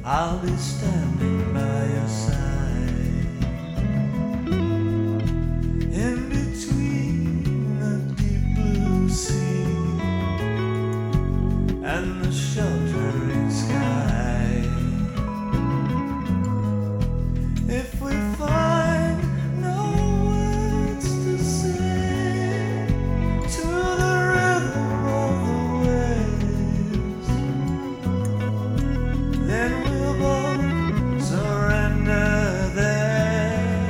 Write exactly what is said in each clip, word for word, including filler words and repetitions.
I'll be standing by your side. In between the deep blue sea and the sheltering sky. If we find no words to say to the rhythm of the waves, then we'll both surrender there,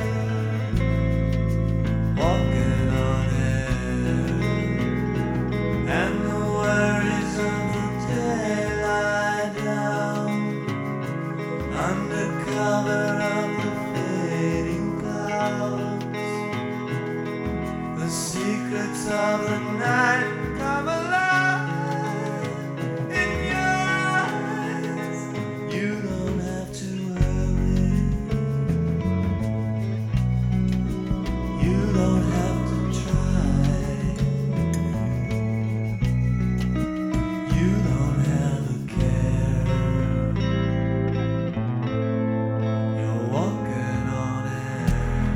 walking on air, and the worries of the day lie down under cover of the fading clouds. The secrets of the night come alive in your eyes. You don't have to hurry. You don't have to try. You don't have a care. You're walking on air.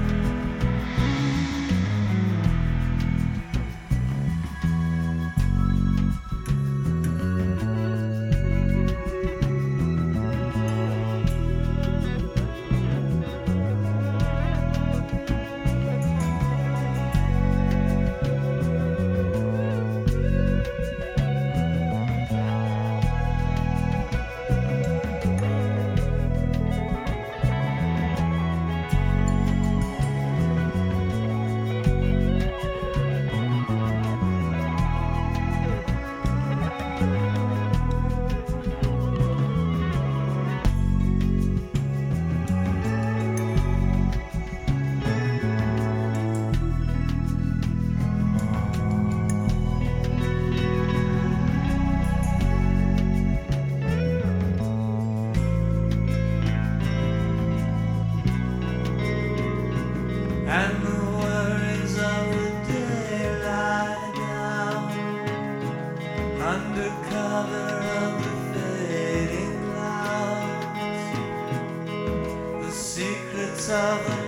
And the worries of the day lie down under cover of the fading clouds. The secrets of the